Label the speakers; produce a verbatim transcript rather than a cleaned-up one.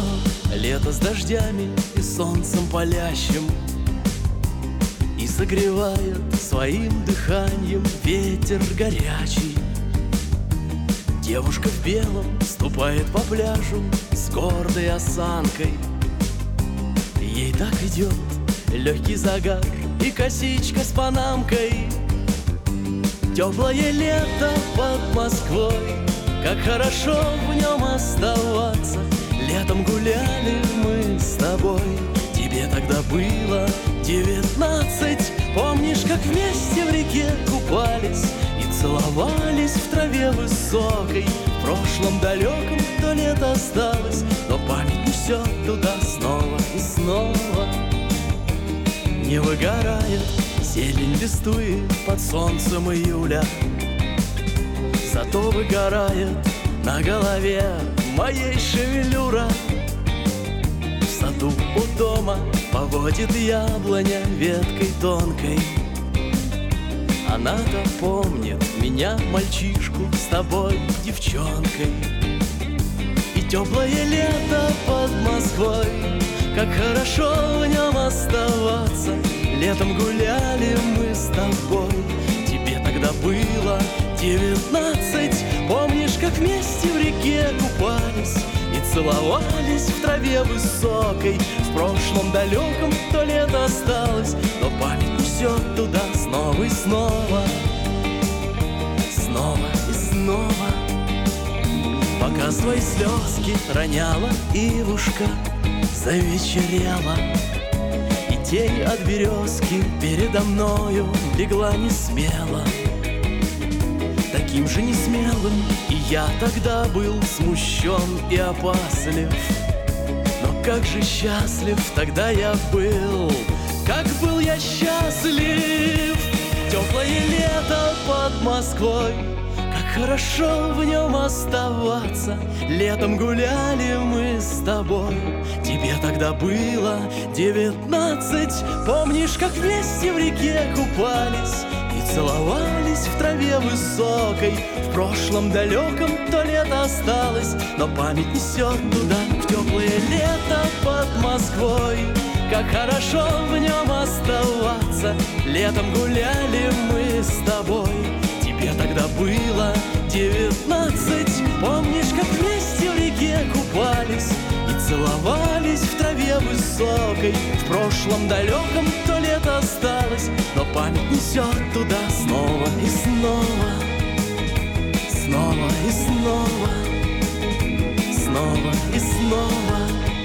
Speaker 1: лето с дождями и солнцем палящим, и согревает своим дыханием ветер горячий. Девушка в белом ступает по пляжу с гордой осанкой. Ей так идет легкий загар и косичка с панамкой. Теплое лето под Москвой, как хорошо в нем оставаться. Летом гуляли мы с тобой, тебе тогда было девятнадцать. Помнишь, как вместе в реке купались и целовались в траве высокой? В прошлом далеком то лето осталось, но память несет туда снова и снова. Не выгорает зелень листвы под солнцем июля, зато выгорает на голове моей шевелюра. В саду у дома поводит яблоня веткой тонкой. Она-то помнит меня, мальчишку, с тобой, девчонкой. И теплое лето под Москвой, как хорошо в нем оставаться. Летом гуляли мы с тобой, тебе тогда было девятнадцать. Помнишь, как вместе в реке купались и целовались в траве высокой? В прошлом далеком то лето осталось, но память несет туда снова и снова, снова и снова. Пока свои слезки роняла ивушка, завечерела, и тень от березки передо мною легла не смело. Таким же несмелым и я тогда был смущен и опаслив. Но как же счастлив тогда я был, как был я счастлив. Теплое лето под Москвой, как хорошо в нем оставаться. Летом гуляли мы с тобой, тебе тогда было девятнадцать. Помнишь, как вместе в реке купались и целовались в траве высокой? В прошлом далеком то лето осталось, но память несет туда, в теплое лето под Москвой. Как хорошо в нем оставаться. Летом гуляли мы с тобой, тебе тогда было девятнадцать. Помнишь, как вместе в реке купались и целовались в траве высокой? В прошлом далеком то лето осталось, но память несет туда снова и снова, снова и снова, снова и снова.